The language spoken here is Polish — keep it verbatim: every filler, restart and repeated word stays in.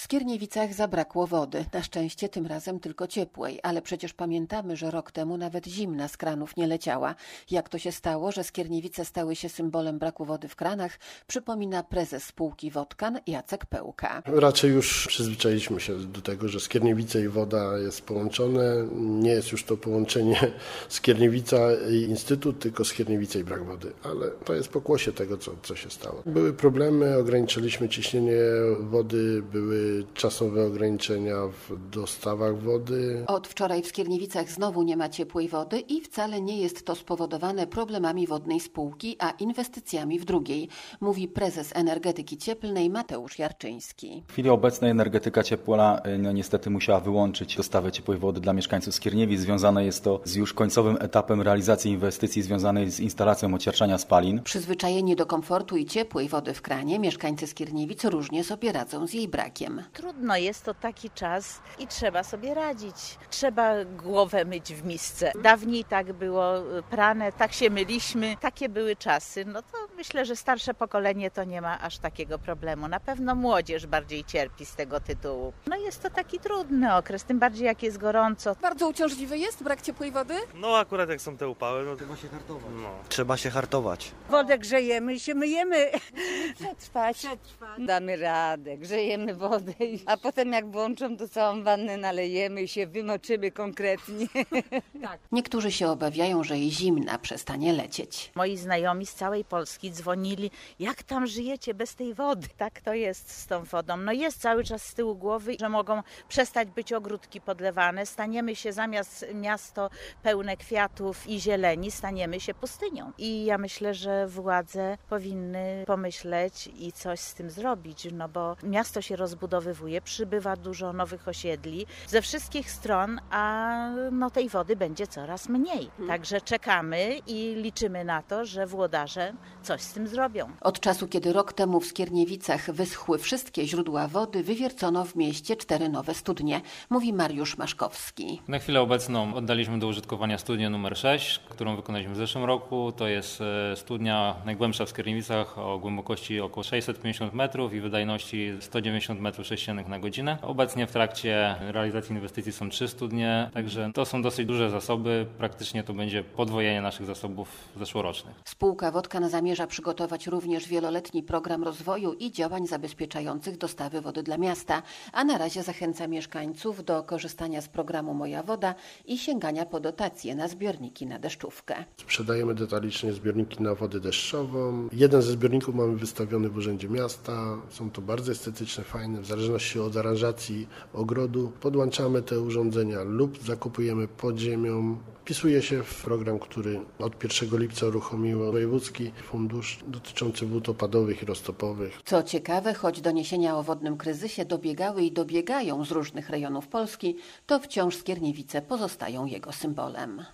Skierniewicach zabrakło wody. Na szczęście tym razem tylko ciepłej, ale przecież pamiętamy, że rok temu nawet zimna z kranów nie leciała. Jak to się stało, że Skierniewice stały się symbolem braku wody w kranach, przypomina prezes spółki Wodkan Jacek Pełka. Raczej już przyzwyczailiśmy się do tego, że Skierniewice i woda jest połączone. Nie jest już to połączenie Skierniewica i Instytut, tylko Skierniewice i brak wody. Ale to jest pokłosie tego, co, co się stało. Były problemy, ograniczyliśmy ciśnienie wody, były czasowe ograniczenia w dostawach wody. Od wczoraj w Skierniewicach znowu nie ma ciepłej wody i wcale nie jest to spowodowane problemami wodnej spółki, a inwestycjami w drugiej, mówi prezes energetyki cieplnej Mateusz Jarczyński. W chwili obecnej energetyka cieplna no, niestety musiała wyłączyć dostawę ciepłej wody dla mieszkańców Skierniewic. Związane jest to z już końcowym etapem realizacji inwestycji związanej z instalacją ocieplania spalin. Przyzwyczajeni do komfortu i ciepłej wody w kranie, mieszkańcy Skierniewic różnie sobie radzą z jej brakiem. Trudno, jest to taki czas i trzeba sobie radzić. Trzeba głowę myć w misce. Dawniej tak było prane, tak się myliśmy, takie były czasy. No to myślę, że starsze pokolenie to nie ma aż takiego problemu. Na pewno młodzież bardziej cierpi z tego tytułu. No jest to taki trudny okres, tym bardziej jak jest gorąco. Bardzo uciążliwy jest brak ciepłej wody? No akurat jak są te upały, no trzeba się hartować. No. Trzeba się hartować. Wodę grzejemy i się myjemy. Przetrwać. Przetrwać. Damy radę, grzejemy wodę, a potem jak włączą, to całą wannę nalejemy i się wymoczymy konkretnie. Tak. Niektórzy się obawiają, że jej zimna przestanie lecieć. Moi znajomi z całej Polski dzwonili, jak tam żyjecie bez tej wody. Tak to jest z tą wodą. No jest cały czas z tyłu głowy, że mogą przestać być ogródki podlewane. Staniemy się zamiast miasto pełne kwiatów i zieleni, staniemy się pustynią. I ja myślę, że władze powinny pomyśleć i coś z tym zrobić, no bo miasto się rozbudowywuje, przybywa dużo nowych osiedli ze wszystkich stron, a no tej wody będzie coraz mniej. Także czekamy i liczymy na to, że włodarze coś z tym zrobią. Od czasu, kiedy rok temu w Skierniewicach wyschły wszystkie źródła wody, wywiercono w mieście cztery nowe studnie, mówi Mariusz Maszkowski. Na chwilę obecną oddaliśmy do użytkowania studnię numer sześć, którą wykonaliśmy w zeszłym roku. To jest studnia najgłębsza w Skierniewicach o głębokości około sześćset pięćdziesiąt metrów i wydajności sto dziewięćdziesiąt metrów sześciennych na godzinę. Obecnie w trakcie realizacji inwestycji są trzy studnie, także to są dosyć duże zasoby. Praktycznie to będzie podwojenie naszych zasobów zeszłorocznych. Spółka Wodkan zamierza przygotować również wieloletni program rozwoju i działań zabezpieczających dostawy wody dla miasta, a na razie zachęca mieszkańców do korzystania z programu Moja Woda i sięgania po dotacje na zbiorniki na deszczówkę. Sprzedajemy detalicznie zbiorniki na wodę deszczową. Jeden ze zbiorników mamy wystawiony w Urzędzie Miasta. Są to bardzo estetyczne, fajne, w zależności od aranżacji ogrodu. Podłączamy te urządzenia lub zakupujemy pod ziemią. Wpisuje się w program, który od pierwszego lipca uruchomił Wojewódzki Fundusz dotyczący wód opadowych i roztopowych. Co ciekawe, choć doniesienia o wodnym kryzysie dobiegały i dobiegają z różnych rejonów Polski, to wciąż Skierniewice pozostają jego symbolem.